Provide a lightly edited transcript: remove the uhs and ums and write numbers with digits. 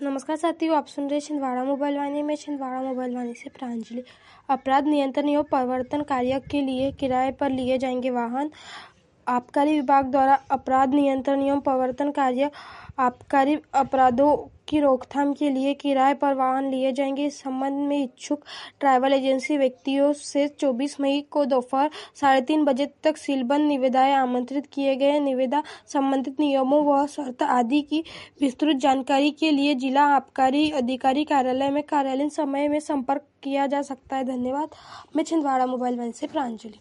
नमस्कार साथियों, आप सुन रहे छिंदवाड़ा मोबाइल वाणी में। छिंदवाड़ा मोबाइल वाणी से प्रांजलि। अपराध नियंत्रण एवं प्रवर्तन कार्य के लिए किराए पर लिए जाएंगे वाहन। आबकारी विभाग द्वारा अपराध नियंत्रण एवं प्रवर्तन कार्य आबकारी अपराधों की रोकथाम के लिए किराए पर वाहन लिए जाएंगे। इस संबंध में इच्छुक ट्रैवल एजेंसी व्यक्तियों से 24 मई को दोपहर 3:30 बजे तक सीलबंद निविदाएं आमंत्रित किए गए। निविदा संबंधित नियमों व शर्त आदि की विस्तृत जानकारी के लिए जिला आबकारी अधिकारी कार्यालय में कार्यालयीन समय में संपर्क किया जा सकता है। धन्यवाद। मैं छिंदवाड़ा मोबाइल वाणी से प्रांजलि।